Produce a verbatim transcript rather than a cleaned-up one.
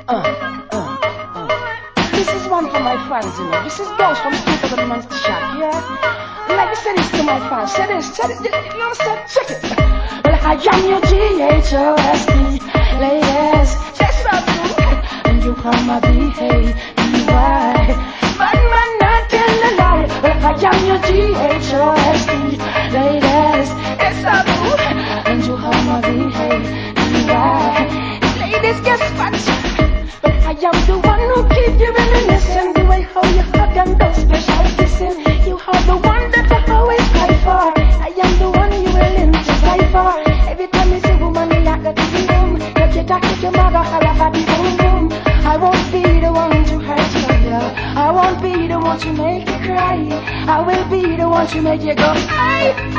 Uh, uh, uh. This is one for my fans, you know. This is goes from two thousand Monster Shack, yeah? Like I said this to my fans. Say this, say this, you know what I'm saying? Check it. Well, I am your G H O S T, ladies. Yes, I do. And you call my B A B Y. But man, not tell a lie. Well, I am your G H O S T, ladies. Yes, I do. And you call my B A B Y. Ladies, guess what? But I am the one who keep you reminiscing. The way how you hug and those special kissing. You are the one that I always cry for. I am the one you willing to die for. Every time you see woman, you like the boom. You get a kick your mother, holla for the boom boom. I won't be the one to hurt you, yeah. I won't be the one to make you cry. I will be the one to make you go, I,